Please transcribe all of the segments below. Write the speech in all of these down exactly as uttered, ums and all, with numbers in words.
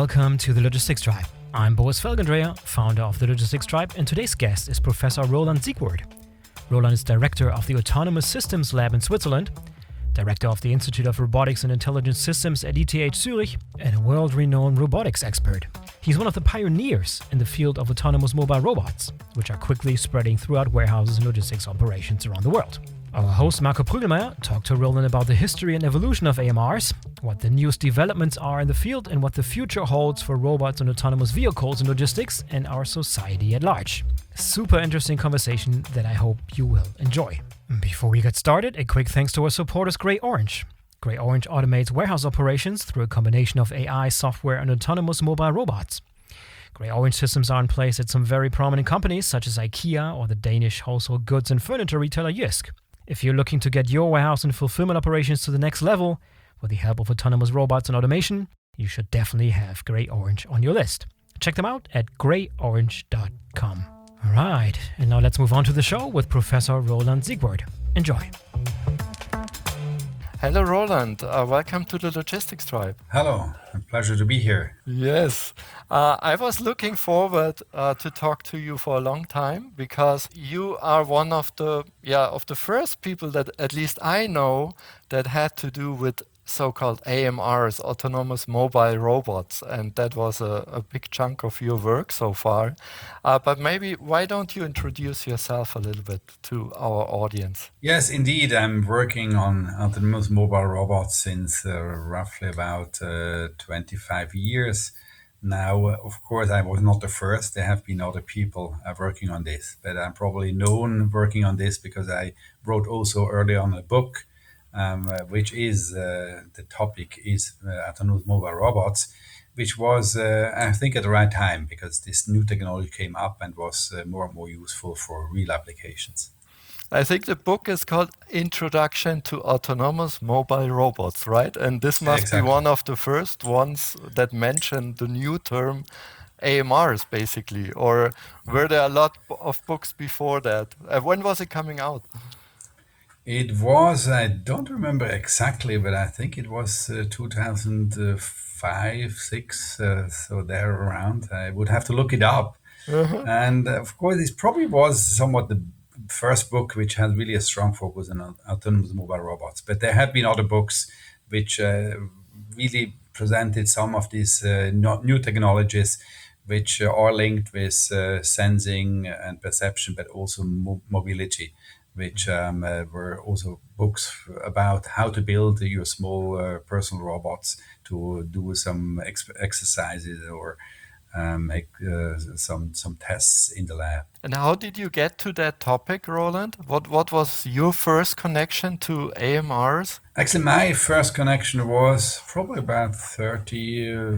welcome to the Logistics Tribe. I'm Boris Felgendreher, founder of the Logistics Tribe, and today's guest is Professor Roland Siegwart. Roland is director of the Autonomous Systems Lab in Switzerland, director of the Institute of Robotics and Intelligent Systems at E T H Zurich, and a world-renowned robotics expert. He's one of the pioneers in the field of autonomous mobile robots, which are quickly spreading throughout warehouses and logistics operations around the world. Our host Marco Prügelmeier talked to Roland about the history and evolution of A M Rs, what the newest developments are in the field, and what the future holds for robots and autonomous vehicles in logistics and our society at large. Super interesting conversation that I hope you will enjoy. Before we get started, a quick thanks to our supporters Grey Orange. Grey Orange automates warehouse operations through a combination of A I, software, and autonomous mobile robots. Grey Orange systems are in place at some very prominent companies such as IKEA or the Danish household goods and furniture retailer Jysk. If you're looking to get your warehouse and fulfillment operations to the next level with the help of autonomous robots and automation, you should definitely have Grey Orange on your list. Check them out at grey orange dot com. All right, and now let's move on to the show with Professor Roland Siegwart. Enjoy. Hello, Roland. Uh, welcome to the Logistics Tribe. Hello, a pleasure to be here. Yes, uh, I was looking forward uh, to talk to you for a long time because you are one of the yeah of the first people that at least I know that had to do with so-called A M Rs, autonomous mobile robots, and that was a, a big chunk of your work so far. Uh, but maybe why don't you introduce yourself a little bit to our audience? Yes, indeed. I'm working on autonomous mobile robots since uh, roughly about uh, twenty-five years. Now, uh, of course, I was not the first. There have been other people uh, working on this, but I'm probably known working on this because I wrote also early on a book Um, uh, which is uh, the topic is uh, autonomous mobile robots, which was, uh, I think, at the right time because this new technology came up and was uh, more and more useful for real applications. I think the book is called Introduction to Autonomous Mobile Robots, right? And this must Exactly. be one of the first ones that mentioned the new term A M Rs, basically. Or were there a lot of books before that? Uh, when was it coming out? It was, I don't remember exactly, but I think it was uh, two thousand five, six, uh, so there around. I would have to look it up. Uh-huh. And uh, of course, this probably was somewhat the first book which had really a strong focus on au- autonomous mobile robots. But there have been other books which uh, really presented some of these uh, no- new technologies which uh, are linked with uh, sensing and perception, but also mo- mobility, which um, uh, were also books about how to build your small uh, personal robots to do some ex- exercises or um, make uh, some some tests in the lab. And how did you get to that topic, Roland? What what was your first connection to A M Rs? Actually, my first connection was probably about thirty, uh,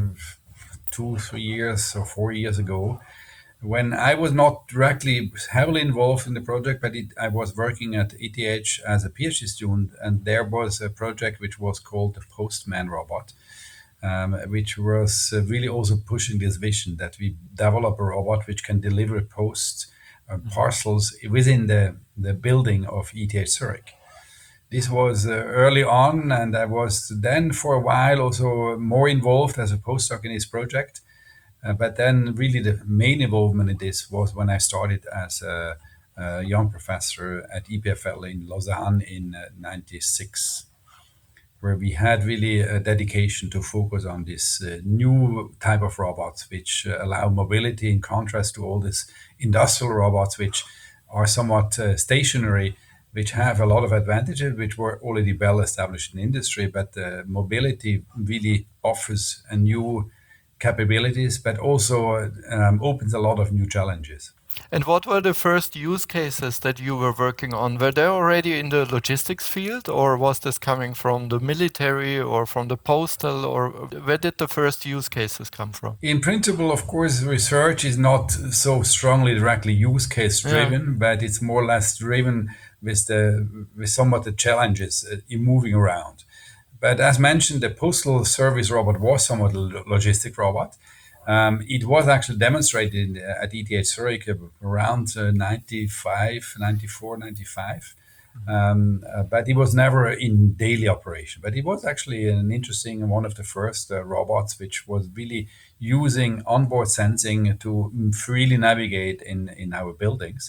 two, three years or four years ago, when I was not directly heavily involved in the project, but it, I was working at E T H as a PhD student, and there was a project which was called the Postman robot, um, which was uh, really also pushing this vision that we develop a robot which can deliver post uh, parcels within the, the building of E T H Zurich. This was uh, early on, and I was then for a while also more involved as a postdoc in this project. Uh, but then really the main involvement in this was when I started as a, a young professor at E P F L in Lausanne in uh, ninety-six, where we had really a dedication to focus on this uh, new type of robots, which uh, allow mobility in contrast to all these industrial robots, which are somewhat uh, stationary, which have a lot of advantages, which were already well established in industry, but uh, mobility really offers a new capabilities, but also um, opens a lot of new challenges. And what were the first use cases that you were working on? Were they already in the logistics field, or was this coming from the military or from the postal, or where did the first use cases come from? In principle, of course, research is not so strongly directly use case driven, yeah. but it's more or less driven with the with somewhat the challenges uh, in moving around. But as mentioned, the postal service robot was somewhat a logistic robot. Um, it was actually demonstrated at E T H Zurich around uh, ninety-five, ninety-four, ninety-five. Um, uh, but it was never in daily operation. But it was actually an interesting one of the first uh, robots which was really using onboard sensing to freely navigate in, in our buildings.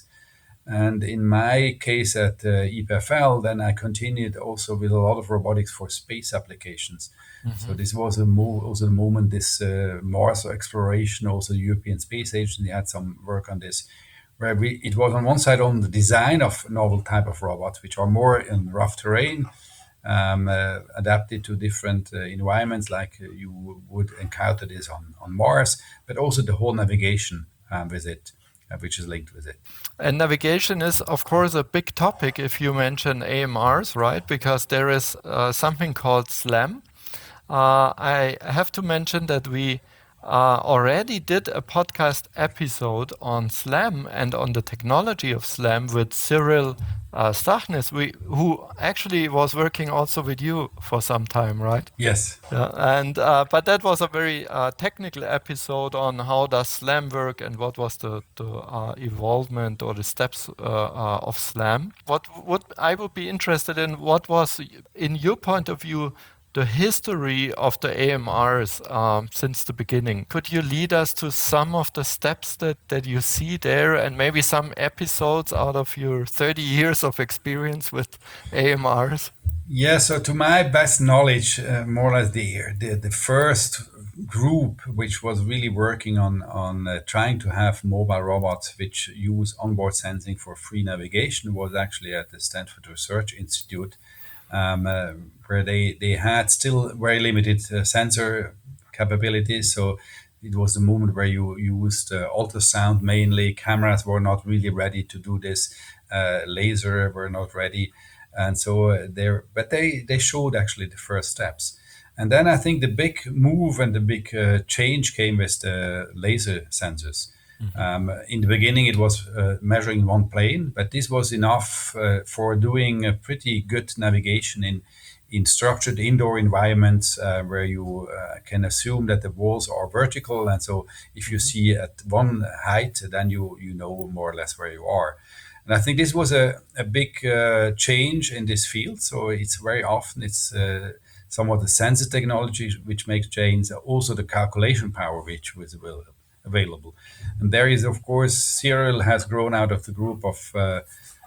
And in my case at uh, E P F L, then I continued also with a lot of robotics for space applications. Mm-hmm. So this was a move, also the moment this uh, Mars exploration, also the European Space Agency had some work on this, where we it was on one side on the design of novel type of robots, which are more in rough terrain, um, uh, adapted to different uh, environments, like uh, you would encounter this on, on Mars, but also the whole navigation um, with it, uh, which is linked with it. And navigation is, of course, a big topic if you mention A M Rs, right? Because there is uh, something called SLAM. Uh, I have to mention that we uh, already did a podcast episode on SLAM and on the technology of SLAM with Cyril uh, Stachnis, we, who actually was working also with you for some time, right? Yes. Yeah, and uh, but that was a very uh, technical episode on how does SLAM work and what was the, the uh, evolvement or the steps uh, uh, of SLAM. What what I would be interested in, what was, in your point of view, the history of the A M Rs um, since the beginning. Could you lead us to some of the steps that, that you see there, and maybe some episodes out of your thirty years of experience with A M Rs? Yeah, so to my best knowledge, uh, more or less the, the the first group which was really working on, on uh, trying to have mobile robots which use onboard sensing for free navigation was actually at the Stanford Research Institute. Um, uh, where they, they had still very limited uh, sensor capabilities. So it was the moment where you used uh, ultrasound mainly. Cameras were not really ready to do this. Uh, laser were not ready. And so uh, there, but they, they showed actually the first steps. And then I think the big move and the big uh, change came with the laser sensors. Mm-hmm. Um, in the beginning, it was uh, measuring one plane, but this was enough uh, for doing a pretty good navigation in, in structured indoor environments uh, where you uh, can assume that the walls are vertical. And so if you see at one height, then you, you know more or less where you are. And I think this was a, a big uh, change in this field. So it's very often, it's uh, somewhat the sensor technology which makes change, also the calculation power which was available. available. And there is, of course, Cyril has grown out of the group of uh,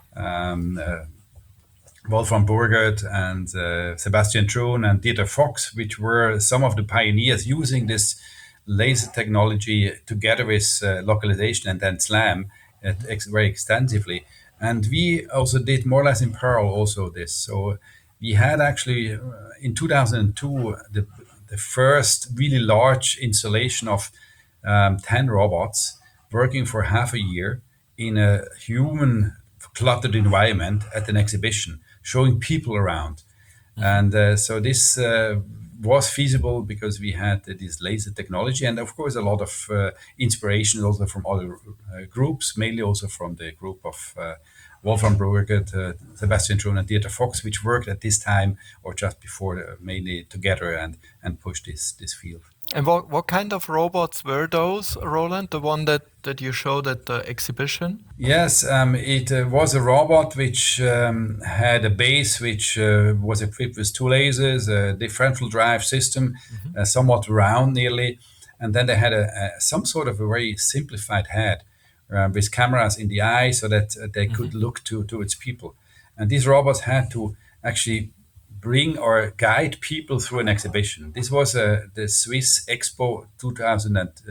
um, uh, Wolfram Burgert and uh, Sebastian Thrun and Dieter Fox, which were some of the pioneers using this laser technology together with uh, localization and then SLAM uh, ex- very extensively. And we also did more or less in parallel also this. So we had actually uh, in two thousand two the, the first really large installation of Um, ten robots working for half a year in a human cluttered environment at an exhibition, showing people around. Mm-hmm. And uh, so this uh, was feasible because we had uh, this laser technology, and of course a lot of uh, inspiration also from other uh, groups, mainly also from the group of uh, Wolfram Burgert, uh, Sebastian Thrun and Dieter Fox, which worked at this time or just before uh, mainly together and, and pushed this, this field. And what, what kind of robots were those, Roland? The one that, that you showed at the exhibition? Yes, um, it uh, was a robot which um, had a base which uh, was equipped with two lasers, a differential drive system, mm-hmm. uh, somewhat round nearly. And then they had a, a some sort of a very simplified head uh, with cameras in the eye so that uh, they mm-hmm. could look to, to its people. And these robots had to actually bring or guide people through an exhibition. This was uh, the Swiss Expo two thousand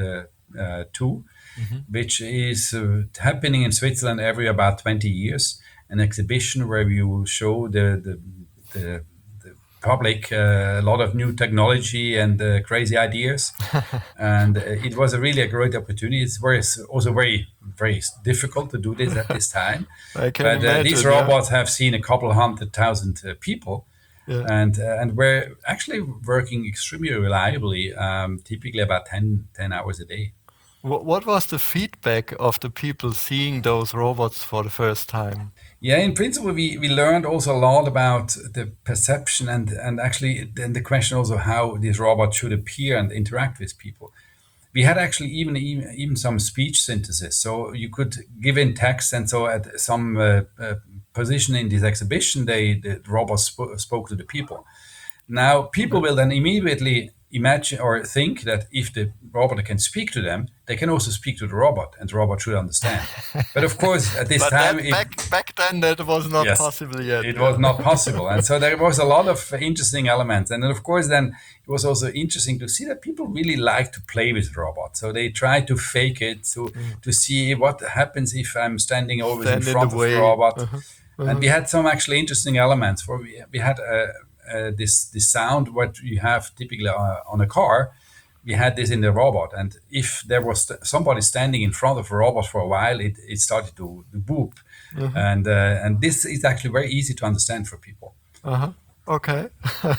two, mm-hmm. which is uh, happening in Switzerland every about twenty years. An exhibition where you show the the, the, the public uh, a lot of new technology and uh, crazy ideas. And uh, it was a really a great opportunity. It's very, also very, very difficult to do this at this time. I can but uh, imagine, these yeah. robots have seen a couple hundred thousand uh, people. Yeah. And uh, and we're actually working extremely reliably, um, typically about ten, ten hours a day. What, what was the feedback of the people seeing those robots for the first time? Yeah, in principle, we, we learned also a lot about the perception and, and actually then the question also how these robots should appear and interact with people. We had actually even even, even some speech synthesis. So you could give in text, and so at some uh, uh, position in this exhibition, they the robots sp- spoke to the people. Now, people will then immediately imagine or think that if the robot can speak to them, they can also speak to the robot, and the robot should understand. But of course, at this but time, that, it, back back then that was not yes, possible yet. it yeah. was not possible, and so there was a lot of interesting elements. And then, of course, then it was also interesting to see that people really like to play with robots. So they try to fake it to Mm. to see what happens if I'm standing always Stand in in front the of way. the robot. Uh-huh. And we had some actually interesting elements. Where we we had uh, uh, this this sound what you have typically uh, on a car. We had this in the robot, and if there was st- somebody standing in front of a robot for a while, it, it started to, to boop, Mhm. and uh, and this is actually very easy to understand for people. Uh-huh. Okay.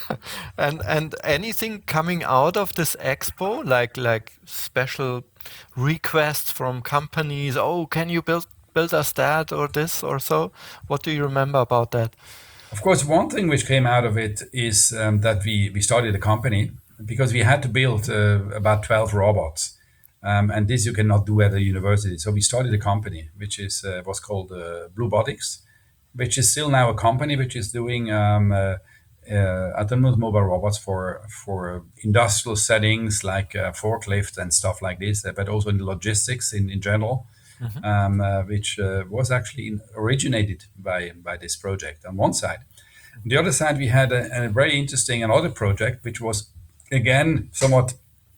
and and anything coming out of this expo, like like special requests from companies? Oh, can you build build us that or this or so? What do you remember about that? Of course, one thing which came out of it is um, that we we started a company because we had to build uh, about twelve robots. Um, and this you cannot do at a university. So we started a company, which is uh, was called uh, Bluebotics, which is still now a company which is doing um, uh, uh, autonomous mobile robots for for industrial settings like uh, forklifts and stuff like this, uh, but also in logistics in, in general, um, uh, which uh, was actually in, originated by by this project on one side. On the other side, we had a, a very interesting another project, which was again somewhat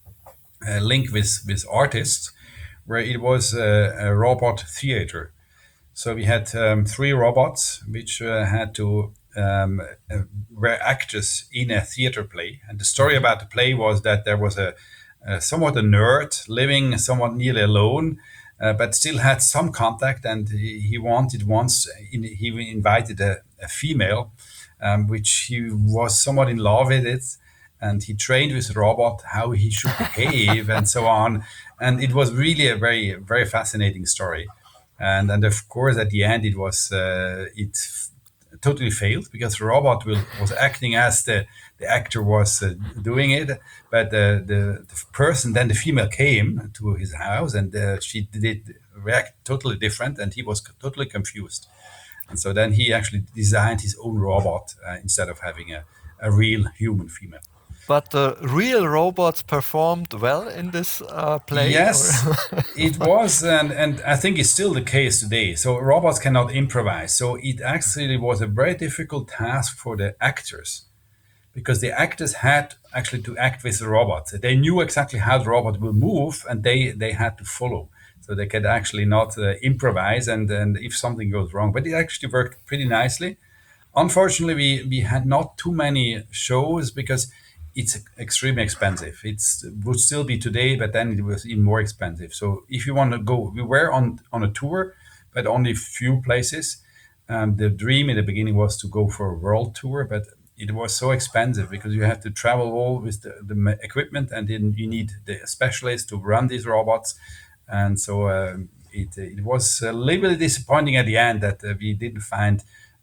uh, linked with with artists, where it was a, a robot theater. So we had um, three robots which uh, had to um, uh, were actors in a theater play, and the story about the play was that there was a, a somewhat a nerd living somewhat nearly alone, uh, but still had some contact, and he, he wanted once in, he invited a, a female, um, which he was somewhat in love with it, and he trained with the robot how he should behave and so on, and it was really a very very fascinating story. And and of course, at the end, it was uh, it f- totally failed because the robot will, was acting as the, the actor was uh, doing it, but uh, the, the person, then the female came to his house, and uh, she did react totally different, and he was c- totally confused. And so then he actually designed his own robot uh, instead of having a, a real human female. But the real robots performed well in this uh, play? Yes, or- it was, and, and I think it's still the case today. So robots cannot improvise. So it actually was a very difficult task for the actors because the actors had actually to act with the robot. They knew exactly how the robot will move, and they, they had to follow. So they could actually not uh, improvise, and, and if something goes wrong. But it actually worked pretty nicely. Unfortunately, we, we had not too many shows because it's extremely expensive. It's would still be today, but then it was even more expensive. So if you want to go, we were on on a tour, but only few places. Um, the dream in the beginning was to go for a world tour, but it was so expensive because you have to travel all with the, the ma- equipment, and then you need the specialists to run these robots, and so um, it it was a little bit disappointing at the end that uh, we didn't find.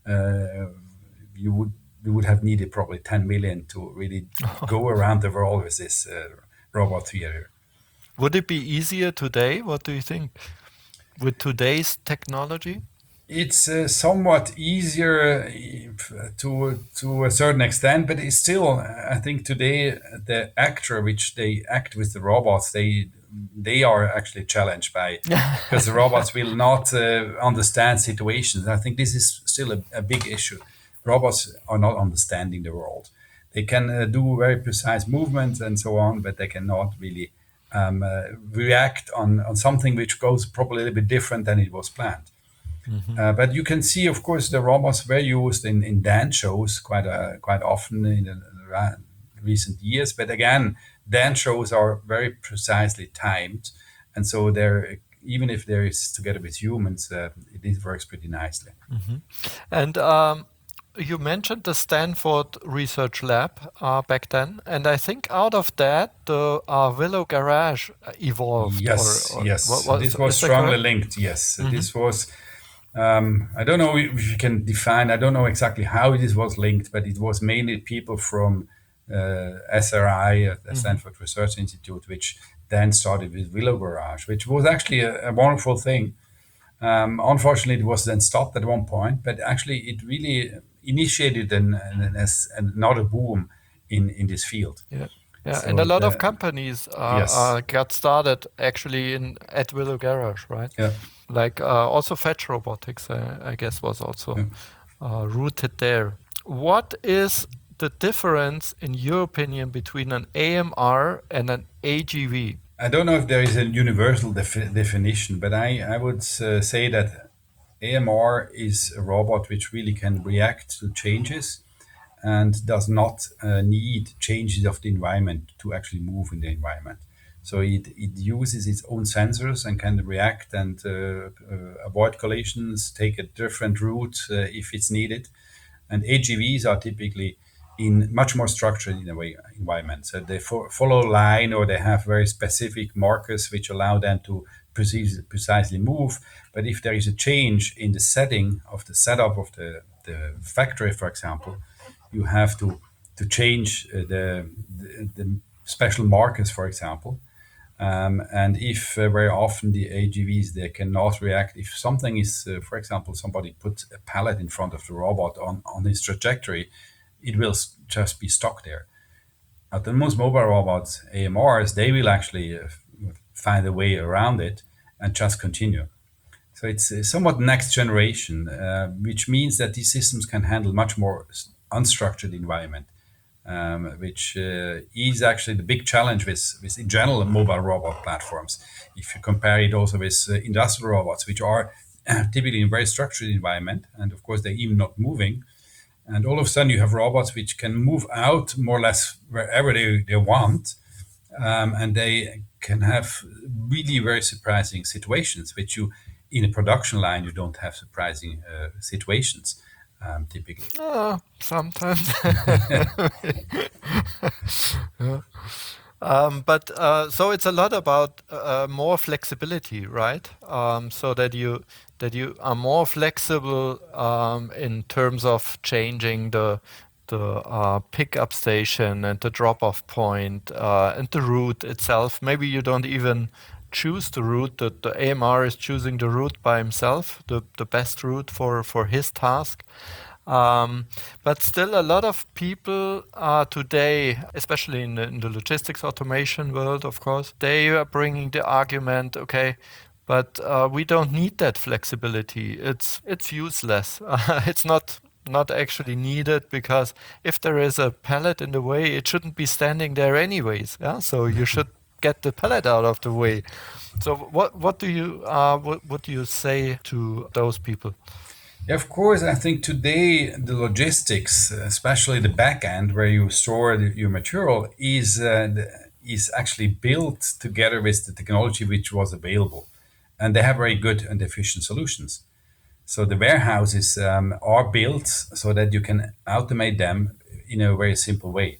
Uh, you would we would have needed probably ten million to really go around the world with this uh, robot theater. Would it be easier today? What do you think? With today's technology? It's uh, somewhat easier uh, to to a certain extent, but it's still, I think today the actor which they act with the robots, they they are actually challenged by because the robots will not uh, understand situations. I think this is still a, a big issue. Robots are not understanding the world. They can uh, do very precise movements and so on, but they cannot really um, uh, react on, on something which goes probably a little bit different than it was planned. Uh, but you can see, of course, the robots were used in, in dance shows quite uh, quite often in the ra- recent years. But again, dance shows are very precisely timed, and so they're even if there is together with humans, uh, it works pretty nicely. And um, you mentioned the Stanford Research Lab uh, back then, and I think out of that, the uh, Willow Garage evolved. Yes, or, or yes. what- what- This was is that strongly correct? linked. Yes, this was. Um, I don't know if you can define. I don't know exactly how this was linked, but it was mainly people from uh, S R I, uh, the Stanford Research Institute, which then started with Willow Garage, which was actually a, a wonderful thing. Um, unfortunately, it was then stopped at one point, but actually it really initiated an, an, as another boom in, in this field. Yeah. Yeah, So and a lot the- of companies uh, Yes. uh, got started actually in at Willow Garage, right? Yeah. Like uh, also Fetch Robotics, uh, I guess, was also Yeah. uh, rooted there. What is the difference, in your opinion, between an A M R and an A G V? I don't know if there is a universal defi- definition, but I, I would uh, say that A M R is a robot which really can react to changes and does not uh, need changes of the environment to actually move in the environment. So it, it uses its own sensors and can react and uh, uh, avoid collisions, take a different route uh, if it's needed. And A G Vs are typically in much more structured in a way environment. So they fo- follow a line, or they have very specific markers which allow them to precis- precisely move. But if there is a change in the setting of the setup of the, the factory, for example, you have to to change uh, the, the the special markers, for example. Um, and if uh, very often the A G Vs they cannot react, if something is, uh, for example, somebody puts a pallet in front of the robot on on its trajectory, it will s- just be stuck there. Autonomous mobile robots, A M Rs, they will actually uh, f- find a way around it and just continue. So it's uh, somewhat next generation, uh, which means that these systems can handle much more s- unstructured environment, um, which uh, is actually the big challenge with, with in general mobile robot platforms. If you compare it also with uh, industrial robots, which are typically in a very structured environment, and of course they're even not moving. And all of a sudden you have robots which can move out more or less wherever they, they want, um, and they can have really very surprising situations, which you in a production line you don't have surprising uh, situations um, typically. Uh, sometimes. Yeah. Um, but uh, so it's a lot about uh, more flexibility, right? Um, so that you that you are more flexible um, in terms of changing the the uh, pickup station and the drop-off point uh, and the route itself. Maybe you don't even choose the route. The, the A M R is choosing the route by himself, the, the best route for, for his task. Um, but still, a lot of people uh, today, especially in the, in the logistics automation world, of course, they are bringing the argument, okay, but uh, we don't need that flexibility. It's it's useless. Uh, it's not not actually needed, because if there is a pallet in the way, it shouldn't be standing there anyways. Yeah, so you should get the pallet out of the way. So what what do you uh, what, what do you say to those people? Yeah, of course, I think today the logistics, especially the back end where you store the, your material, is uh, the- is actually built together with the technology which was available, and they have very good and efficient solutions. So the warehouses um, are built so that you can automate them in a very simple way,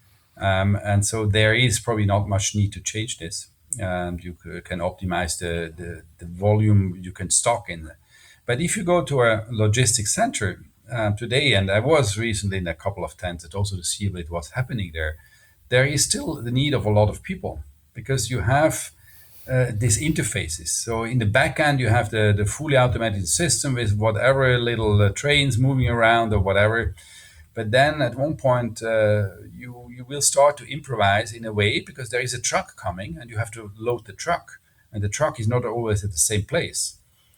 um, and so there is probably not much need to change this. And you c- can optimize the, the, the volume you can stock in. But if you go to a logistics center um, today, and I was recently in a couple of tents also to see what was happening there, there is still the need of a lot of people, because you have uh, these interfaces. So in the back end, you have the, the fully automated system with whatever little uh, trains moving around or whatever. But then at one point, uh, you you will start to improvise in a way, because there is a truck coming and you have to load the truck, and the truck is not always at the same place.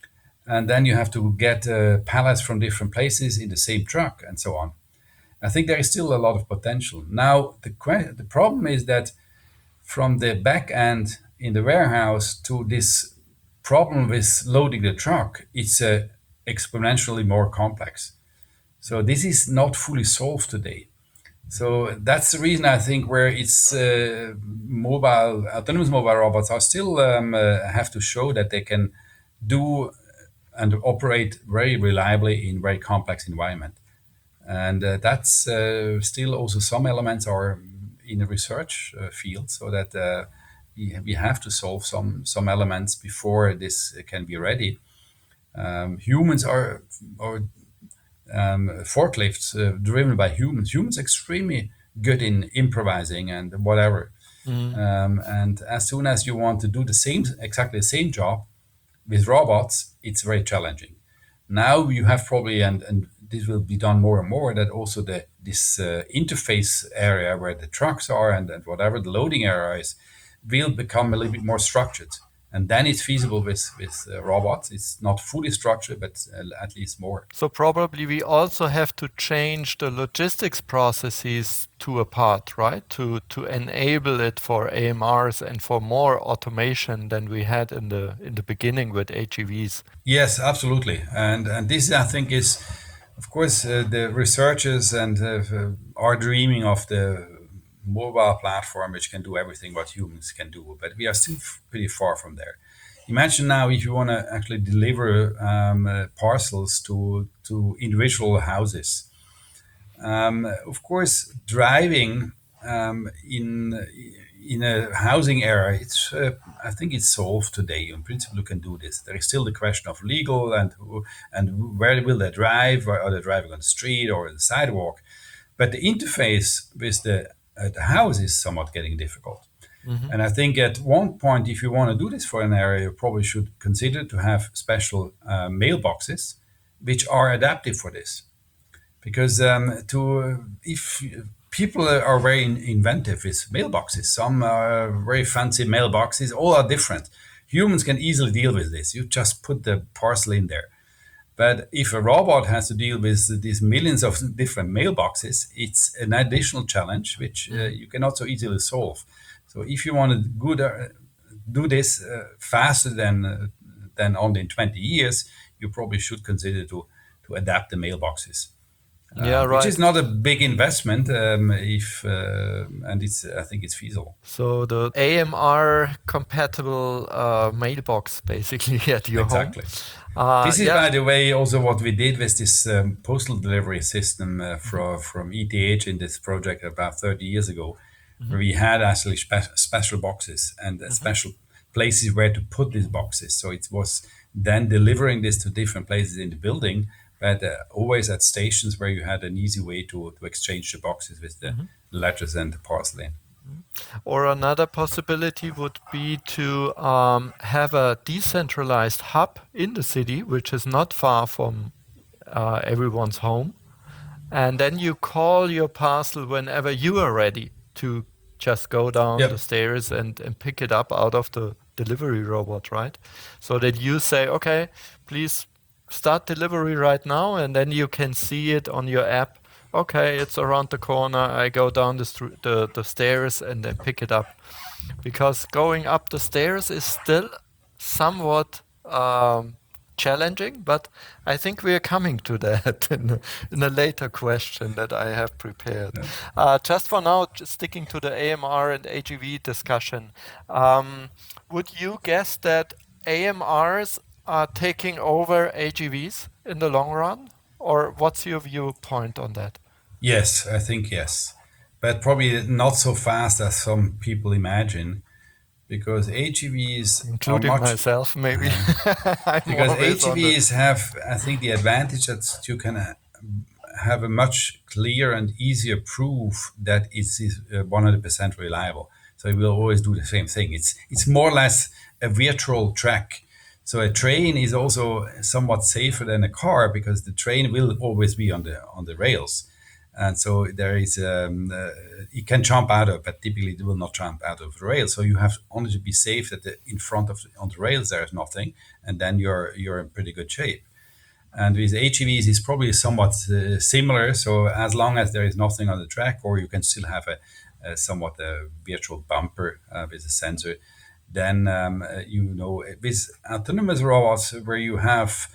And then you have to get uh, pallets from different places in the same truck, and so on. I think there is still a lot of potential. Now the que- the problem is that from the back end in the warehouse to this problem with loading the truck, it's uh, exponentially more complex. So this is not fully solved today. So that's the reason I think where it's uh, mobile autonomous mobile robots are still um, uh, have to show that they can do and operate very reliably in very complex environment. And uh, that's uh, still also some elements are in the research uh, field, so that uh, we, we have to solve some some elements before this can be ready. Um, humans are are um, forklifts uh, driven by humans. Humans extremely good in improvising and whatever. Mm. Um, and as soon as you want to do the same, exactly the same job, with robots, it's very challenging. Now you have probably, and, and this will be done more and more, that also the this uh, interface area where the trucks are and, and whatever the loading area is will become a little bit more structured. And then it's feasible with, with uh, robots. It's not fully structured, but uh, at least more. So probably we also have to change the logistics processes to a part, right? To to enable it for A M Rs and for more automation than we had in the in the beginning with A G Vs. Yes, absolutely. And and this, I think, is, of course, uh, the researchers and uh, are dreaming of the mobile platform which can do everything what humans can do, but we are still f- pretty far from there. Imagine now if you want to actually deliver um, uh, parcels to to individual houses. Um, of course, driving um, in in a housing area, it's uh, I think it's solved today. In principle, you can do this. There is still the question of legal and who, and where will they drive? Are they driving on the street or the sidewalk? But the interface with the uh, the house is somewhat getting difficult. Mm-hmm. And I think at one point, if you want to do this for an area, you probably should consider to have special uh, mailboxes which are adaptive for this. Because um, to if people are very in- inventive with mailboxes, some are very fancy mailboxes, all are different. Humans can easily deal with this. You just put the parcel in there. But if a robot has to deal with these millions of different mailboxes, it's an additional challenge which uh, you cannot so easily solve. So if you want to good, uh, do this uh, faster than uh, than only in twenty years, you probably should consider to to adapt the mailboxes. Uh, Yeah, which right. is not a big investment, um, if uh, and it's I think it's feasible. So the A M R compatible uh, mailbox basically at your Exactly. home. Uh, This is, yeah. by the way, also what we did with this um, postal delivery system uh, from, from E T H in this project about thirty years ago, where we had actually spe- special boxes and uh, special places where to put these boxes. So it was then delivering this to different places in the building, but uh, always at stations where you had an easy way to, to exchange the boxes with the letters and the parcel in. Or another possibility would be to um, have a decentralized hub in the city, which is not far from uh, everyone's home. And then you call your parcel whenever you are ready to just go down Yep. the stairs and, and pick it up out of the delivery robot, right? So that you say, okay, please start delivery right now, and then you can see it on your app. Okay, it's around the corner. I go down the, str- the the stairs and then pick it up, because going up the stairs is still somewhat um, challenging. But I think we are coming to that in a, in a later question that I have prepared. Uh, just for now, just sticking to the A M R and A G V discussion, um, would you guess that A M Rs are taking over A G Vs in the long run, or what's your viewpoint on that? Yes, I think yes, but probably not so fast as some people imagine, because A G Vs Including are much myself, maybe. I'm because always on the- A G Vs have, I think, the advantage that you can uh, have a much clearer and easier proof that it is uh, one hundred percent reliable. So it will always do the same thing. It's it's more or less a virtual track. So a train is also somewhat safer than a car, because the train will always be on the on the rails. And so there is, um, uh, it can jump out of, but typically it will not jump out of the rail. So you have only to be safe that the, in front of the, on the rails there is nothing, and then you're you're in pretty good shape. And with A G Vs, it's probably somewhat uh, similar. So as long as there is nothing on the track, or you can still have a, a somewhat a virtual bumper uh, with a sensor, then um, uh, you know, with autonomous robots where you have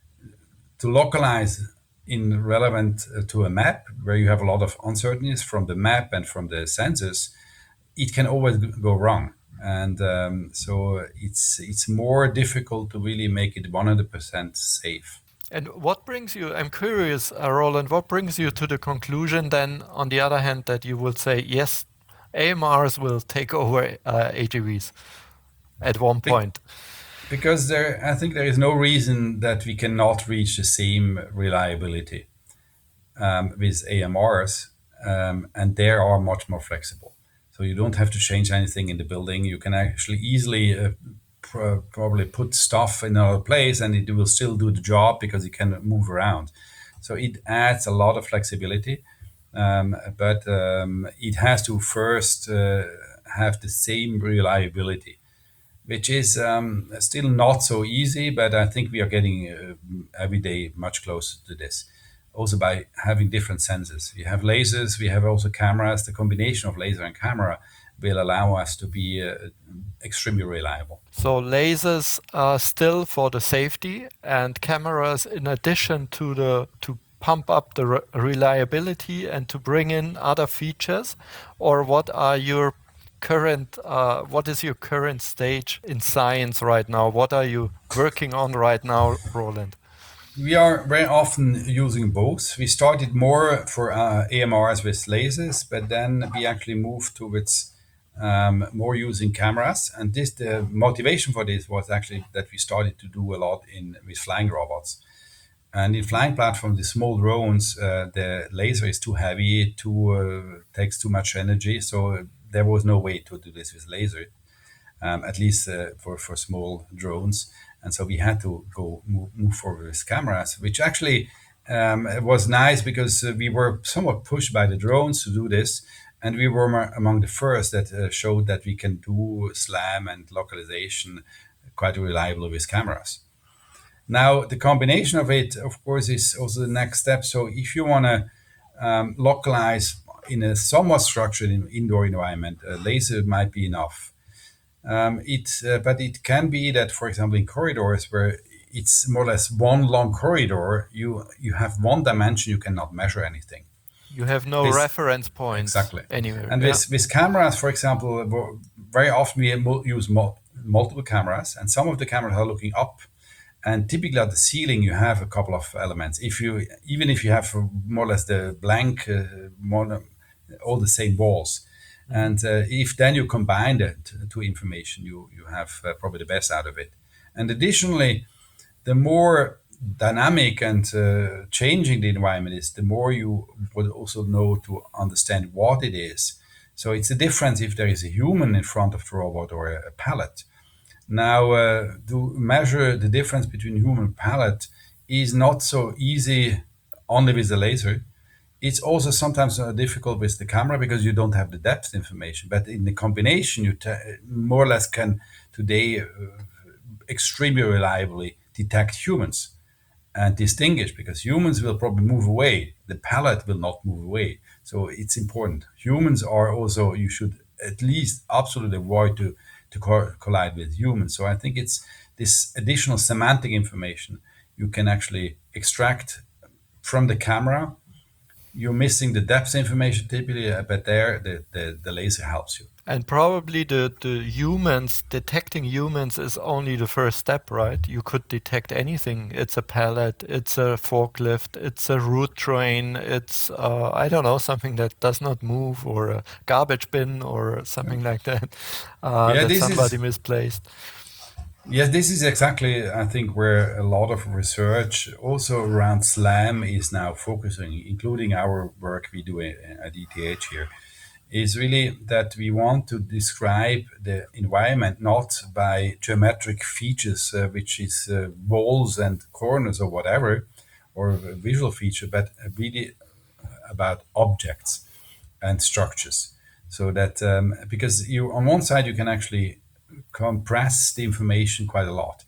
to localize in relevant uh, to a map, where you have a lot of uncertainties from the map and from the sensors, it can always g- go wrong. And um, so it's it's more difficult to really make it one hundred percent safe. And what brings you, I'm curious, uh, Roland, what brings you to the conclusion then, on the other hand, that you will say, yes, A M Rs will take over uh, A G Vs at one Be- point? Because there, I think there is no reason that we cannot reach the same reliability um, with A M Rs, um, and they are much more flexible. So you don't have to change anything in the building. You can actually easily uh, pr- probably put stuff in another place and it will still do the job because it can move around. So it adds a lot of flexibility, um, but um, it has to first uh, have the same reliability, which is um, still not so easy, but I think we are getting uh, every day much closer to this. Also by having different sensors. We have lasers, we have also cameras. The combination of laser and camera will allow us to be uh, extremely reliable. So lasers are still for the safety, and cameras in addition to the to pump up the re- reliability and to bring in other features, or what are your current uh, what is your current stage in science right now? What are you working on right now, Roland? We are very often using both. We started more for uh, A M Rs with lasers, but then we actually moved towards um, more using cameras. And this, the motivation for this was actually that we started to do a lot in with flying robots. And in flying platforms, the small drones, uh, the laser is too heavy, too uh, takes too much energy. So there was no way to do this with laser, um, at least uh, for for small drones. And so we had to go move, move forward with cameras, which actually um, it was nice because uh, we were somewhat pushed by the drones to do this. And we were ma- among the first that uh, showed that we can do SLAM and localization quite reliably with cameras. Now, the combination of it, of course, is also the next step. So if you want to um, localize in a somewhat structured in- indoor environment, a laser might be enough. Um, it, uh, but it can be that, for example, in corridors where it's more or less one long corridor, you you have one dimension, you cannot measure anything. You have no This reference points exactly. anywhere. And Yeah. with with cameras, for example, wo- very often we mul- use mul- multiple cameras, and some of the cameras are looking up. And typically at the ceiling, you have a couple of elements. If you even if you have uh, more or less the blank, uh, mono, all the same walls, and uh, if then you combine the t- two information, you you have uh, probably the best out of it. And additionally, the more dynamic and uh, changing the environment is, the more you would also know to understand what it is. So it's a difference if there is a human in front of the robot or a, a pallet. Now, uh, to measure the difference between human and pallet is not so easy only with the laser. It's also sometimes uh, difficult with the camera because you don't have the depth information. But in the combination, you te- more or less can today uh, extremely reliably detect humans and distinguish, because humans will probably move away. The pallet will not move away. So it's important. Humans are also, you should at least absolutely avoid to, to co- collide with humans. So I think it's this additional semantic information you can actually extract from the camera. You're missing the depth information typically, uh, but there the, the, the laser helps you. And probably the, the humans, detecting humans is only the first step, right? You could detect anything. It's a pallet, it's a forklift, it's a root train, it's, uh, I don't know, something that does not move, or a garbage bin or something like that, uh, Yeah, that this somebody is misplaced. Yes, this is exactly, I think, where a lot of research also around SLAM is now focusing, including our work we do at E T H here, is really that we want to describe the environment not by geometric features, uh, which is uh, walls and corners or whatever, or a visual feature, but really about objects and structures. So that um, because you on one side you can actually compress the information quite a lot.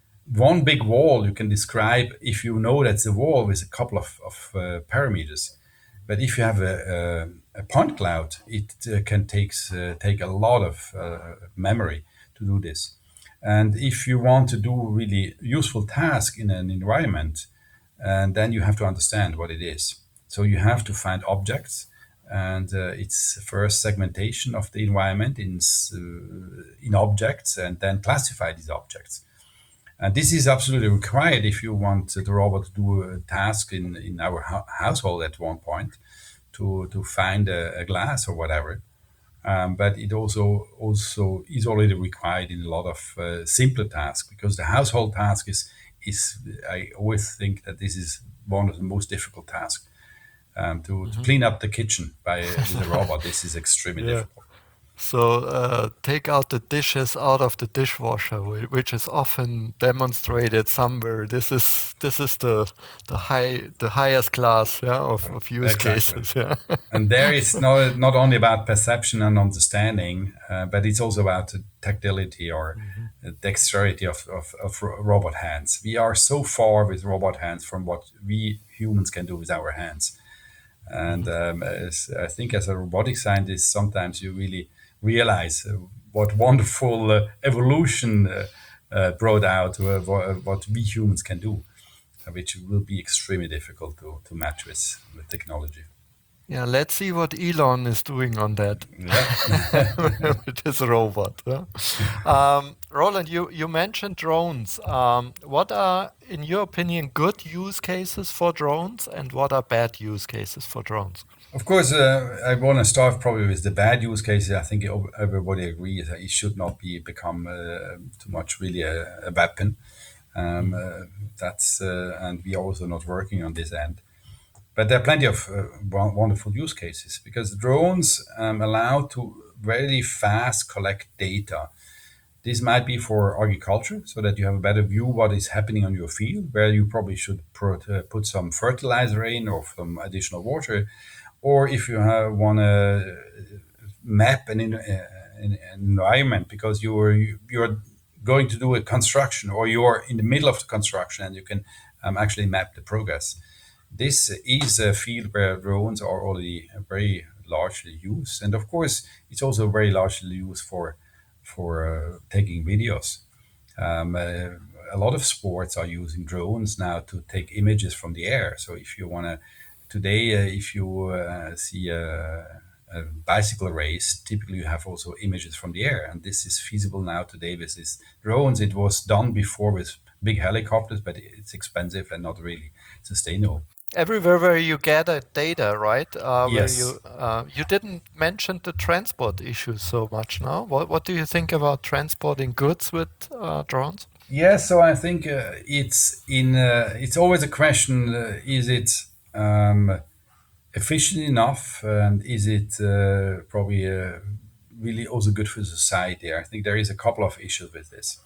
One big wall you can describe if you know that's a wall with a couple of, of uh, parameters. But if you have a, a, a point cloud, it uh, can takes, uh, take a lot of uh, memory to do this. And if you want to do really useful task in an environment, and then you have to understand what it is. So you have to find objects, and uh, it's first segmentation of the environment in uh, in objects, and then classify these objects. And this is absolutely required if you want the robot to do a task in, in our ho- household at one point, to, to find a, a glass or whatever. Um, but it also also is already required in a lot of uh, simpler tasks, because the household task is is I always think that this is one of the most difficult tasks. Um, to, to clean up the kitchen by with a robot, this is extremely Yeah. difficult. So uh, take out the dishes out of the dishwasher, which is often demonstrated somewhere. This is this is the the high the highest class, yeah, of, of use Exactly. cases. Yeah. And there it's not not only about perception and understanding, uh, but it's also about the tactility or Mm-hmm. dexterity of, of, of robot hands. We are so far with robot hands from what we humans can do with our hands. And um, as, I think as a robotic scientist, sometimes you really realize uh, what wonderful uh, evolution uh, uh, brought out, uh, what, what we humans can do, uh, which will be extremely difficult to, to match with, with technology. Yeah, let's see what Elon is doing on that. Yeah. With his robot. Yeah? Um, Roland, you, you mentioned drones. Um, what are, in your opinion, good use cases for drones, and what are bad use cases for drones? Of course, uh, I want to start probably with the bad use cases. I think everybody agrees that it should not be become uh, too much really a, a weapon. Um, uh, that's uh, and we are also not working on this end. But there are plenty of uh, wonderful use cases because drones um, allow to very fast collect data. This might be for agriculture, so that you have a better view what is happening on your field, where you probably should put, uh, put some fertilizer in or some additional water, or if you want to map an, in, uh, an environment because you are you are going to do a construction or you are in the middle of the construction and you can um, actually map the progress. This is a field where drones are already very largely used, and of course, it's also very largely used for for uh, taking videos. Um, uh, a lot of sports are using drones now to take images from the air. So if you want to today, uh, if you uh, see a, a bicycle race, typically you have also images from the air, and this is feasible now today with these drones. It was done before with big helicopters, but it's expensive and not really sustainable. Everywhere where you gather data, right? Uh, where Yes. you uh, you didn't mention the transport issue so much now. What what do you think about transporting goods with uh, drones? Yeah, so I think uh, it's in. Uh, it's always a question: uh, is it um, efficient enough, and is it uh, probably uh, really also good for society? I think there is a couple of issues with this.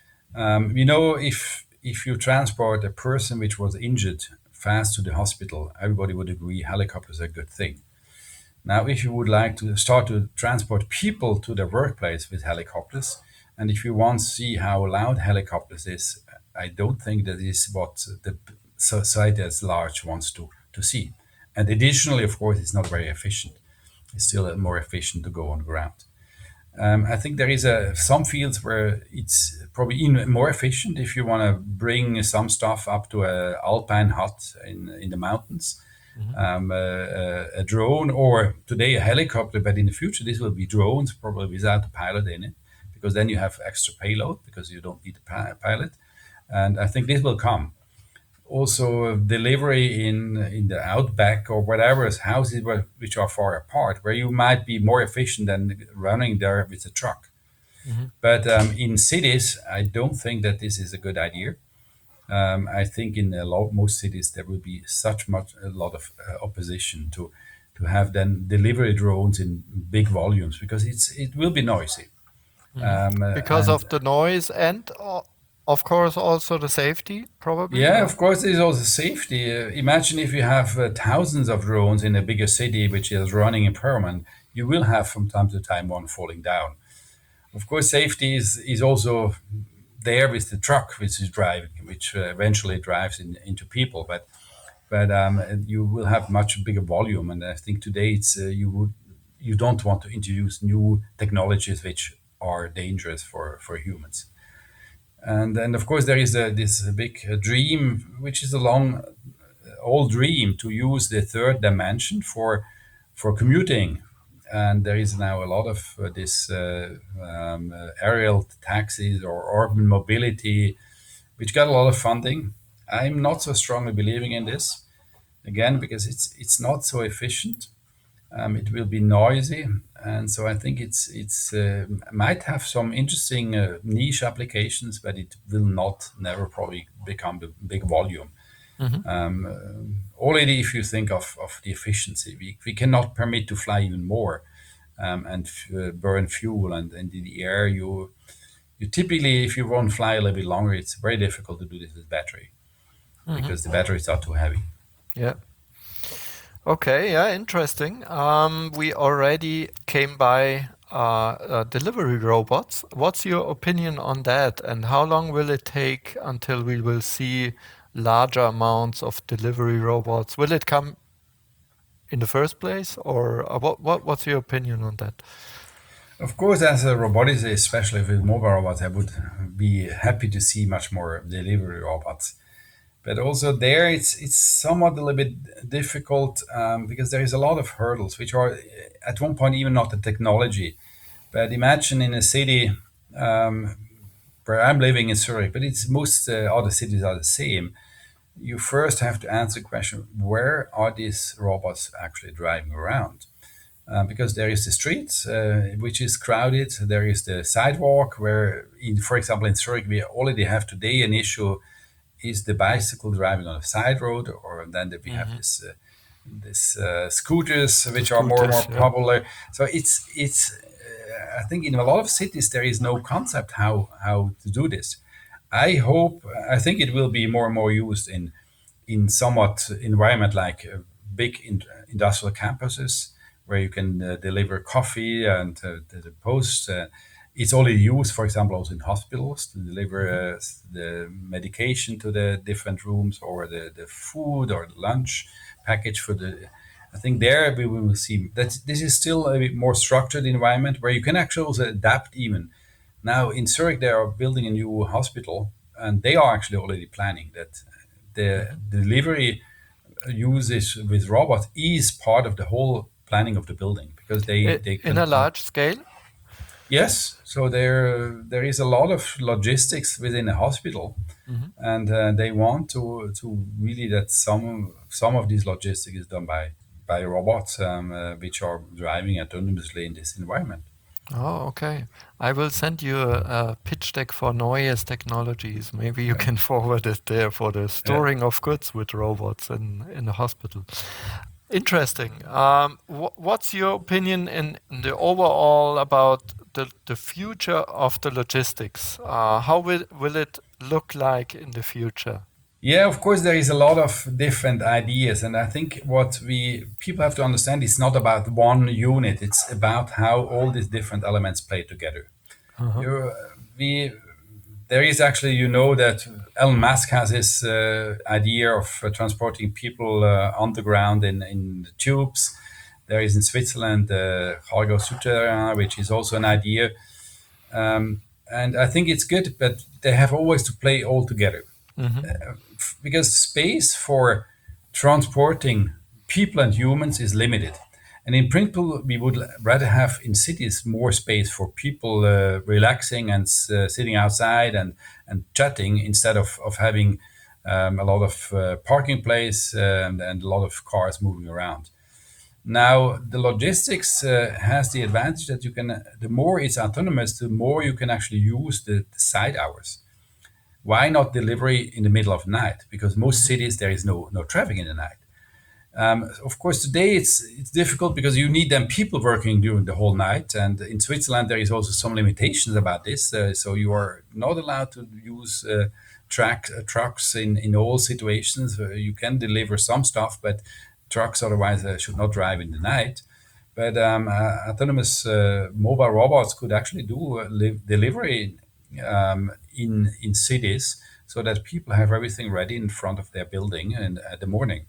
Um, you know, if if you transport a person which was injured fast to the hospital, everybody would agree helicopters are a good thing. Now, if you would like to start to transport people to their workplace with helicopters, and if you want to see how loud helicopters is, I don't think that is what the society as large wants to, to see. And additionally, of course, it's not very efficient. It's still more efficient to go on ground. Um, I think there is a, some fields where it's probably even more efficient if you want to bring some stuff up to a alpine hut in, in the mountains. Mm-hmm. Um, a, a drone or today a helicopter, but in the future this will be drones probably without a pilot in it, because then you have extra payload because you don't need a pilot, and I think this will come. Also, delivery in in the outback or whatever houses which are far apart, where you might be more efficient than running there with a truck. Mm-hmm. But um, in cities, I don't think that this is a good idea. Um, I think in a lot, most cities there will be such much a lot of uh, opposition to to have then delivery drones in big volumes because it's it will be noisy. Mm-hmm. Um, uh, Because and of the noise and uh, of course also the safety, probably. yeah, Yeah? of course, there's also safety. Uh, imagine if you have uh, thousands of drones in a bigger city which is running in parallel, you will have from time to time one falling down. Of course, safety is is also there with the truck which is driving, which uh, eventually drives in, into people. But but um, you will have much bigger volume, and I think today it's uh, you would you don't want to introduce new technologies which are dangerous for for humans. And then of course there is a, this big uh, dream, which is a long uh, old dream, to use the third dimension for for commuting. And there is now a lot of uh, this uh, um, uh, aerial taxis or urban mobility, which got a lot of funding. I'm not so strongly believing in this, again, because it's it's not so efficient. Um, it will be noisy, and so I think it's it's uh, might have some interesting uh, niche applications, but it will not never probably become a big volume. Mm-hmm. Um, uh, already, if you think of, of the efficiency, we, we cannot permit to fly even more. um, and f- uh, burn fuel. And, and in the air, you you typically, if you want to fly a little bit longer, it's very difficult to do this with battery Hmm. because the batteries are too heavy. Yeah. Okay, yeah, interesting. Um, we already came by uh, uh, delivery robots. What's your opinion on that, and how long will it take until we will see larger amounts of delivery robots? Will it come in the first place, or uh, what, what? What's your opinion on that? Of course, as a robotics, especially with mobile robots, I would be happy to see much more delivery robots. But also there, it's it's somewhat a little bit difficult um, because there is a lot of hurdles, which are at one point even not the technology. But imagine in a city um, where I'm living in Zurich, but it's most uh, other cities are the same. You first have to answer the question: where are these robots actually driving around? Uh, because there is the street, uh, which is crowded. There is the sidewalk, where, in, for example, in Zurich, we already have today an issue: is the bicycle driving on a side road, or then we have Hmm. this uh, this uh, scooters, The which are more and more scooters, yeah. popular. So it's it's. Uh, I think in a lot of cities there is no concept how how to do this. I hope. I think it will be more and more used in in somewhat environment like uh, big in, industrial campuses where you can uh, deliver coffee and uh, the, the post. Uh, it's already used, for example, also in hospitals to deliver uh, the medication to the different rooms, or the, the food or the lunch package for the. I think there we will see that this is still a bit more structured environment where you can actually also adapt even. Now in Zurich, they are building a new hospital, and they are actually already planning that the Hmm. delivery usage with robots is part of the whole planning of the building because they I- they In a can. large scale. Yes, so there there is a lot of logistics within a hospital, Hmm. and uh, they want to to really that some some of this logistics is done by by robots, um, uh, which are driving autonomously in this environment. Oh, okay. I will send you a, a pitch deck for Neues Technologies. Maybe you can forward it there for the Yeah. storing of goods with robots in in the hospital. Interesting. Um, wh- what's your opinion in, in the overall about the, the future of the logistics? Uh, how will, will it look like in the future? Yeah, of course, there is a lot of different ideas, and I think what we people have to understand is not about one unit; it's about how all these different elements play together. Uh-huh. You, we, there is actually, you know, that Elon Musk has this uh, idea of uh, transporting people uh, underground in in the tubes. There is in Switzerland uh, cargo souterrain, which is also an idea, um, and I think it's good, but they have always to play all together Hmm. because space for transporting people and humans is limited. And in principle, we would rather have in cities more space for people uh, relaxing and uh, sitting outside and, and chatting instead of, of having um, a lot of uh, parking place uh, and, and a lot of cars moving around. Now, the logistics uh, has the advantage that you can, the more it's autonomous, the more you can actually use the, the side hours. Why not delivery in the middle of the night? Because most Hmm. cities there is no no traffic in the night. Um, of course, today it's it's difficult because you need them people working during the whole night, and in Switzerland there is also some limitations about this. Uh, so you are not allowed to use uh, track uh, trucks in in all situations. Uh, you can deliver some stuff, but trucks otherwise uh, should not drive in the night. But um, uh, autonomous uh, mobile robots could actually do uh, li- delivery um, in in cities, so that people have everything ready in front of their building and at the morning.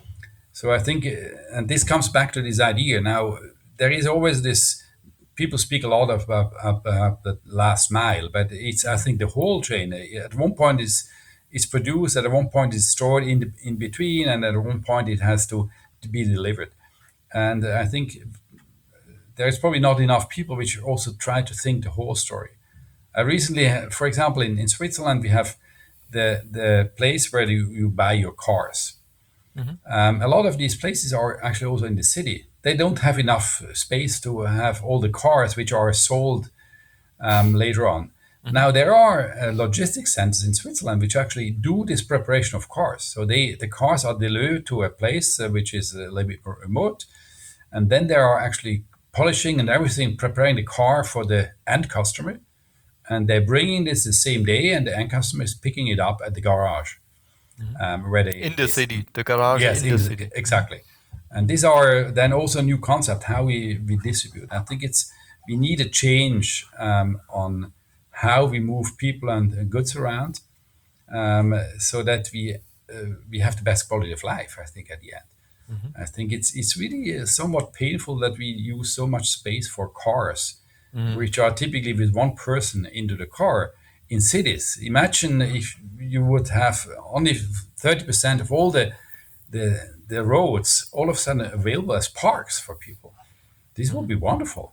So I think, uh, and this comes back to this idea. Now there is always this. People speak a lot of about, about the last mile, but it's I think the whole chain. uh, At one point is is produced, at one point is stored in the, in between, and at one point it has to, to be delivered. And I think there's probably not enough people which also try to think the whole story. I recently, for example, in, in Switzerland, we have the the place where you, you buy your cars. Hmm. Um, a lot of these places are actually also in the city. They don't have enough space to have all the cars which are sold um, later on. Hmm. Now there are uh, logistics centers in Switzerland which actually do this preparation of cars. So they the cars are delivered to a place uh, which is a little bit more remote, and then there are actually polishing and everything, preparing the car for the end customer. And they're bringing this the same day, and the end customer is picking it up at the garage. Um, where they, In the city, the garage yes, in, in the the- city. exactly. And these are then also a new concept how we, we distribute. I think it's we need a change um, on how we move people and uh, goods around, um, so that we uh, we have the best quality of life. I think at the end, I think it's it's really uh, somewhat painful that we use so much space for cars, which are typically with one person into the car in cities. Imagine if you would have only thirty percent of all the the the roads all of a sudden available as parks for people. This would be wonderful.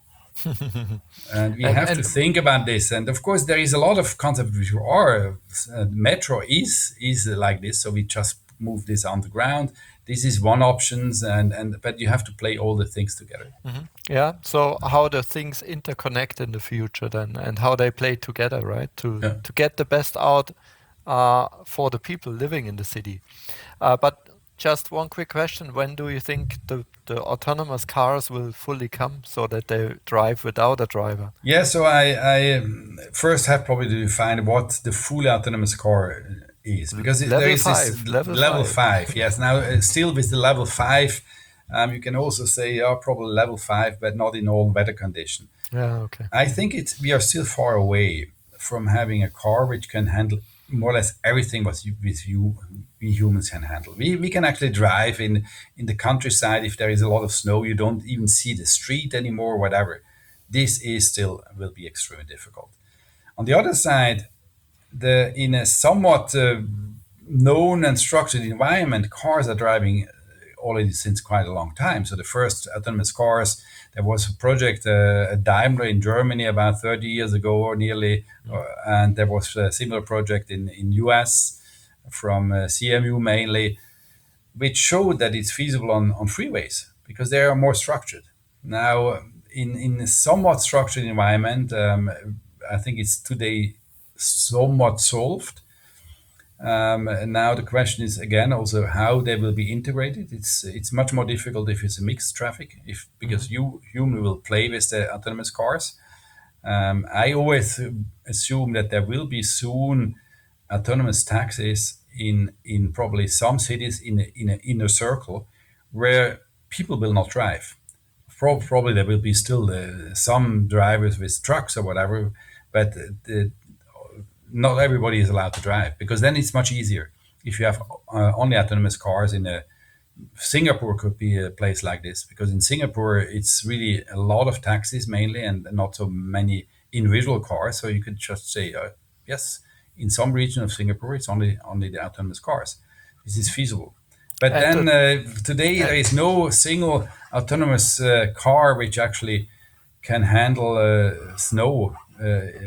And we And- have to and- think about this. And of course, there is a lot of concepts which are uh, metro is is like this. So we just move this on the ground. This is one options, and and but you have to play all the things together. Yeah. So how the things interconnect in the future then, and how they play together, right? To Yeah. to get the best out uh, for the people living in the city. Uh, but just one quick question: when do you think the the autonomous cars will fully come, so that they drive without a driver? Yeah, so I, I um, first have probably to define what the fully autonomous car is, because it- Level there is five, this level level five. five. Yes, now uh, still with the level five, um, you can also say yeah, probably level five, but not in all weather condition. Yeah. Okay. I think it's we are still far away from having a car which can handle more or less everything what you, with you we humans can handle. We, we can actually drive in in the countryside if there is a lot of snow. You don't even see the street anymore, whatever. This is still will be extremely difficult. On the other side, the in a somewhat uh, known and structured environment, cars are driving already since quite a long time. So the first autonomous cars, there was a project, uh, a Daimler in Germany about thirty years ago or nearly, uh, and there was a similar project in in U S from uh, C M U mainly, which showed that it's feasible on, on freeways because they are more structured. Now, in, in a somewhat structured environment, um, I think it's today somewhat solved. Um, and now the question is again also how they will be integrated. It's it's much more difficult if it's a mixed traffic, if because you human will play with the autonomous cars. Um, I always assume that there will be soon autonomous taxis in in probably some cities in a, in an inner circle where people will not drive. Pro- Probably there will be still uh, some drivers with trucks or whatever, but the, not everybody is allowed to drive because then it's much easier. If you have uh, only autonomous cars in a Singapore could be a place like this because in Singapore it's really a lot of taxis mainly and not so many individual cars. So you could just say uh, yes, in some region of Singapore it's only only the autonomous cars. This is feasible. But And then uh, today there is no single autonomous uh, car which actually can handle uh, snow. Uh,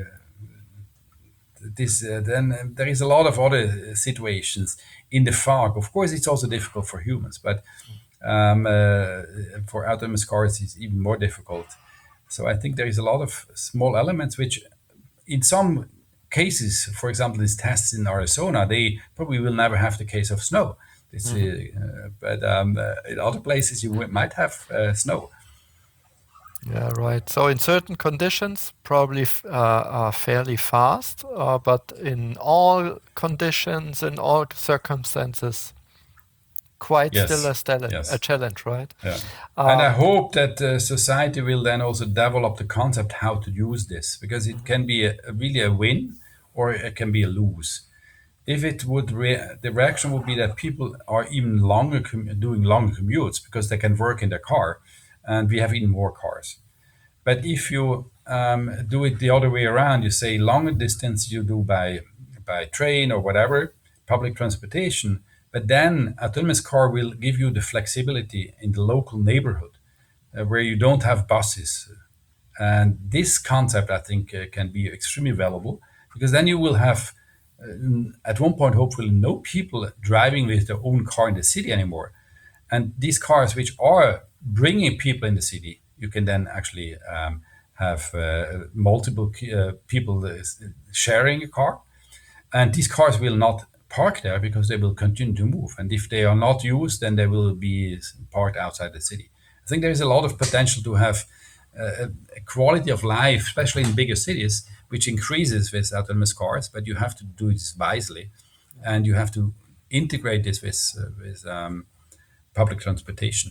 this uh, then uh, there is a lot of other situations in the fog. Of course, it's also difficult for humans, but um, uh, for autonomous cars, it's even more difficult. So I think there is a lot of small elements which, in some cases, for example, these tests in Arizona, they probably will never have the case of snow. It's, uh, but um, uh, in other places, you wi- might have uh, snow. Yeah, right. So in certain conditions, probably f- uh, are fairly fast, uh, but in all conditions, in all circumstances, quite Yes, still a, stella- yes. a challenge, right? Yeah. and I Um, hope that uh, society will then also develop the concept how to use this because it can be a, a really a win or it can be a lose. If it would, re- the reaction would be that people are even longer com- doing longer commutes because they can work in their car, and we have even more cars. But if you um, do it the other way around, you say longer distance you do by by train or whatever, public transportation, but then autonomous car will give you the flexibility in the local neighborhood uh, where you don't have buses. And this concept, I think, uh, can be extremely valuable because then you will have, uh, at one point, hopefully, no people driving with their own car in the city anymore. And these cars, which are bringing people in the city, you can then actually um, have uh, multiple uh, people uh, sharing a car. And these cars will not park there because they will continue to move. And if they are not used, then they will be parked outside the city. I think there is a lot of potential to have a, a quality of life, especially in bigger cities, which increases with autonomous cars. But you have to do this wisely, and you have to integrate this with uh, with um, public transportation.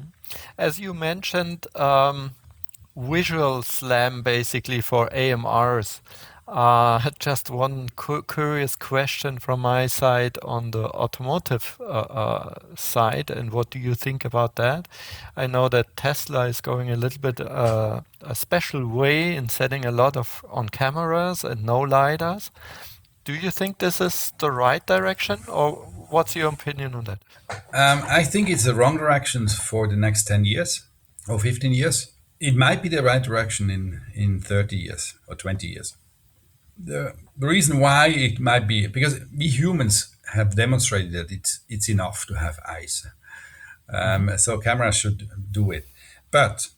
As you mentioned, um, visual SLAM basically for A M Rs. Uh, just one cu curious question from my side on the automotive uh, uh, side, and what do you think about that? I know that Tesla is going a little bit uh, a special way in setting a lot of on cameras and no lidars. Do you think this is the right direction, or what's your opinion on that? Um, I think it's the wrong direction for the next ten years or fifteen years. It might be the right direction in, in thirty years or twenty years. The, the reason why it might be, because we humans have demonstrated that it's, it's enough to have eyes. Um, so cameras should do it. But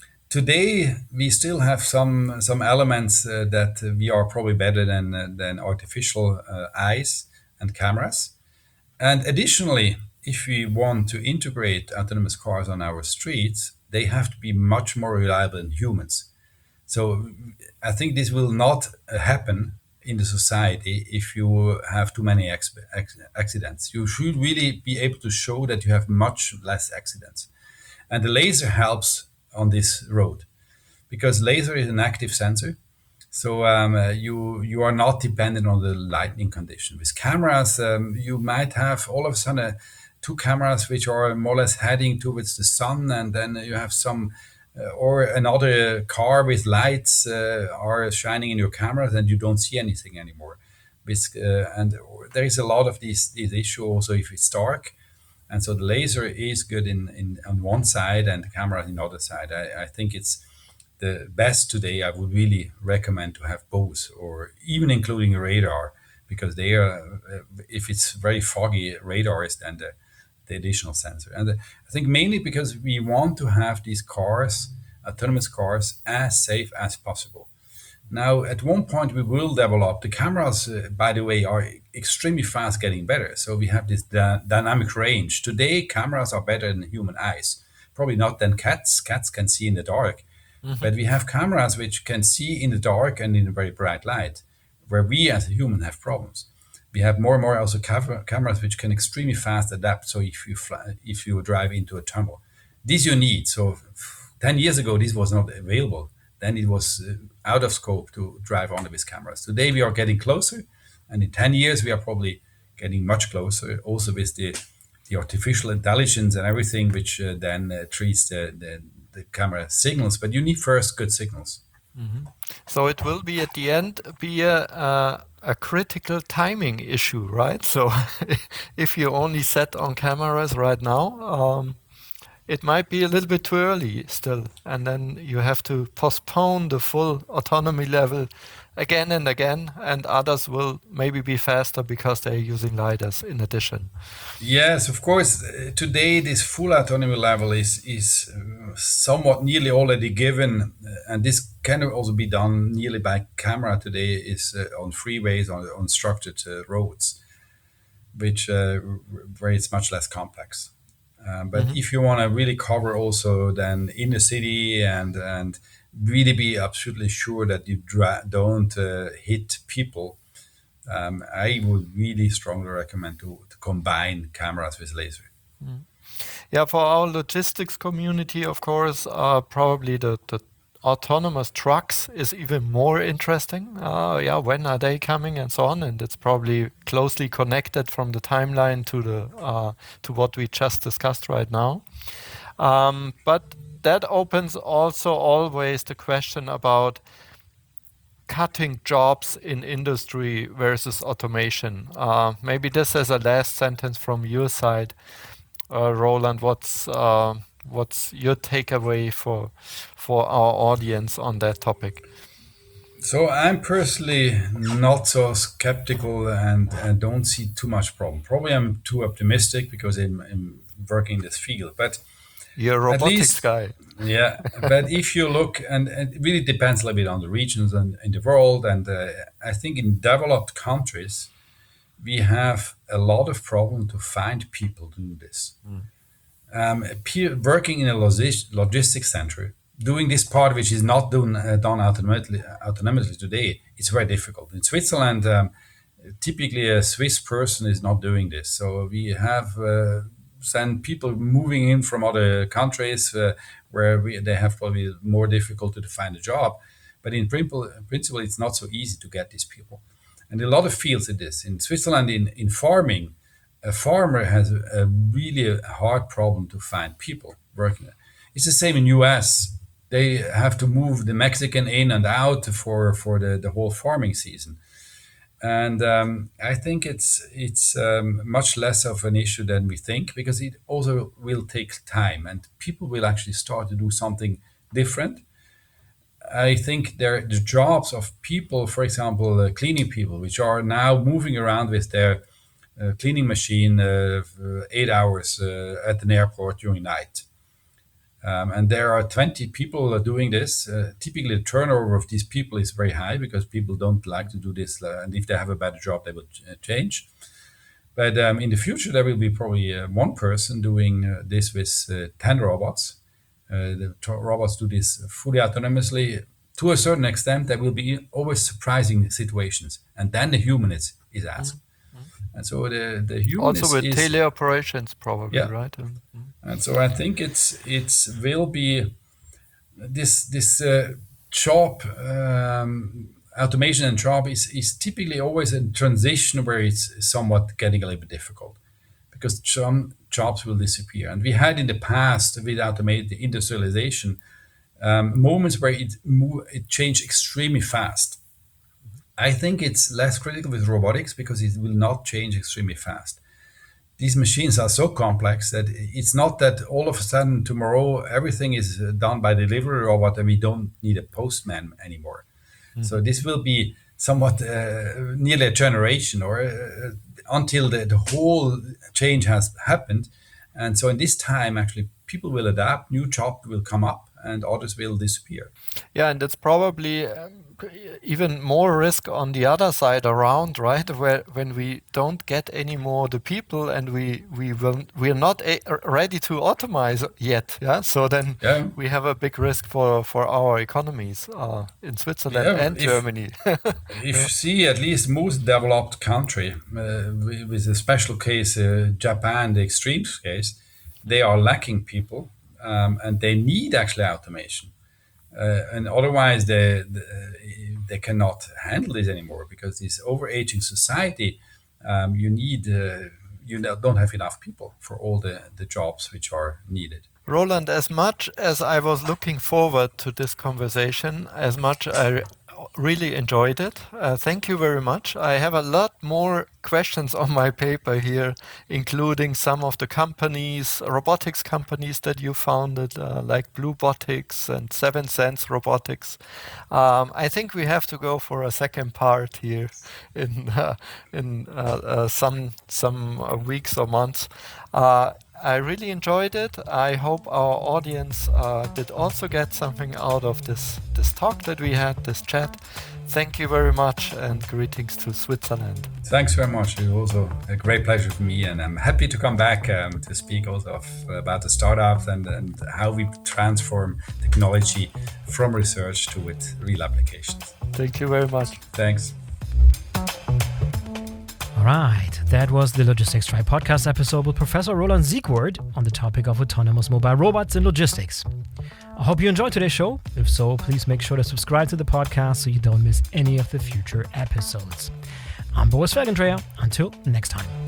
today we still have some, some elements uh, that we are probably better than, uh, than artificial uh, eyes and cameras. And additionally, if we want to integrate autonomous cars on our streets, they have to be much more reliable than humans. So I think this will not happen in the society if you have too many ex- ex- accidents. You should really be able to show that you have much less accidents. And the laser helps on this road, because laser is an active sensor. So um, uh, you you are not dependent on the lighting condition. With cameras, um, you might have all of a sudden uh, two cameras which are more or less heading towards the sun, and then you have some uh, or another car with lights uh, are shining in your cameras, and you don't see anything anymore. With, uh, and there is a lot of these these issues also if it's dark, and so the laser is good in, in on one side and the camera on the other side. I, I think it's the best today. I would really recommend to have both, or even including radar, because they are, uh, if it's very foggy, radar is then the, the additional sensor. And uh, I think mainly because we want to have these cars, autonomous cars, as safe as possible. Now, at one point, we will develop the cameras, uh, by the way, are extremely fast getting better. So we have this dy- dynamic range. Today, cameras are better than human eyes. Probably not than cats. Cats can see in the dark. Mm-hmm. But we have cameras which can see in the dark and in a very bright light, where we as a human have problems. We have more and more also cav- cameras which can extremely fast adapt. So if you fly, if you drive into a tunnel, this you need. So ten years ago, this was not available. Then it was uh, out of scope to drive only with cameras. Today we are getting closer, and in ten years we are probably getting much closer. Also with the the artificial intelligence and everything, which uh, then uh, treats the, the the camera signals, but you need first good signals. Mm-hmm. So it will be at the end be a uh, a critical timing issue, right? So if you only set on cameras right now, um, it might be a little bit too early still, and then you have to postpone the full autonomy level again and again, and others will maybe be faster because they're using lidars in addition. Yes, of course. Uh, today, this full autonomy level is is uh, somewhat nearly already given, uh, and this can also be done nearly by camera today. Is uh, on freeways, on, on structured uh, roads, which uh, where it's much less complex. Um, but mm-hmm. if you want to really cover also then in the city and and really be absolutely sure that you dra- don't uh, hit people, um, I would really strongly recommend to, to combine cameras with laser. Mm. Yeah, for our logistics community, of course, uh, probably the, the autonomous trucks is even more interesting. Uh, yeah, when are they coming and so on? And it's probably closely connected from the timeline to the uh, to what we just discussed right now. Um, but that opens also always the question about cutting jobs in industry versus automation. Uh, maybe this is a last sentence from your side, uh, Roland. What's uh, what's your takeaway for for our audience on that topic? So I'm personally not so skeptical and, and don't see too much problem. Probably I'm too optimistic because I'm, I'm working in this field, but you're a robotics least, guy. Yeah, but if you look, and, and it really depends a little bit on the regions and in the world, and uh, I think in developed countries, we have a lot of problem to find people to do this. Mm. Um, peer, working in a logis- logistics center, doing this part which is not done, uh, done autonomously, autonomously today, it's very difficult. In Switzerland, um, typically a Swiss person is not doing this. So we have uh, sent people moving in from other countries uh, where we, they have probably more difficulty to find a job. But in principle, in principle, it's not so easy to get these people. And a lot of fields in this. In Switzerland, in, in farming, a farmer has a, a really a hard problem to find people working there. It's the same in U S. They have to move the Mexican in and out for, for the, the whole farming season. And um, I think it's it's um, much less of an issue than we think, because it also will take time and people will actually start to do something different. I think there the jobs of people, for example, uh, cleaning people, which are now moving around with their uh, cleaning machine uh, for eight hours uh, at an airport during night. Um, and there are twenty people doing this. Uh, typically, the turnover of these people is very high because people don't like to do this. Uh, and if they have a better job, they will ch- change. But um, in the future, there will be probably uh, one person doing uh, this with uh, ten robots. Uh, the t- robots do this fully autonomously. To a certain extent, there will be always surprising situations. And then the human is, is asked. Mm-hmm. And so the, the human also is... with is, teleoperations, probably, yeah. right? Mm-hmm. And so I think it's it's will be this this uh, job um, automation and job is is typically always a transition where it's somewhat getting a little bit difficult, because some jobs will disappear. And we had in the past with automated industrialization um, moments where it move, it changed extremely fast. I think it's less critical with robotics because it will not change extremely fast. These machines are so complex that it's not that all of a sudden tomorrow everything is done by delivery robot and we don't need a postman anymore. Mm-hmm. So this will be somewhat uh, nearly a generation or uh, until the, the whole change has happened. And so in this time, actually, people will adapt, new jobs will come up and others will disappear. Yeah, and it's probably um, even more risk on the other side around, right? Where when we don't get any more the people and we we will we are not a- ready to automate yet, yeah. So then yeah. we have a big risk for for our economies uh, in Switzerland yeah, and if, Germany. If you see at least most developed country, uh, with a special case, uh, Japan, the extreme case, they are lacking people. Um, and they need actually automation, uh, and otherwise they, they they cannot handle this anymore, because this overaging society, um, you need uh, you don't have enough people for all the, the jobs which are needed. Roland, as much as I was looking forward to this conversation, as much I really enjoyed it. Uh, thank you very much. I have a lot more questions on my paper here, including some of the companies, robotics companies that you founded, uh, like Bluebotics and Seven Sense Robotics. Um, I think we have to go for a second part here in uh, in uh, uh, some some uh, weeks or months. Uh, I really enjoyed it. I hope our audience uh, did also get something out of this, this talk that we had, this chat. Thank you very much, and greetings to Switzerland. Thanks very much. It was also a great pleasure for me, and I'm happy to come back um, to speak also of, about the startups and, and how we transform technology from research to its real applications. Thank you very much. Thanks. All right, that was the Logistics Tribe podcast episode with Professor Roland Siegwart on the topic of autonomous mobile robots in logistics. I hope you enjoyed today's show. If so, please make sure to subscribe to the podcast so you don't miss any of the future episodes. I'm Boris Felgendreher. Until next time.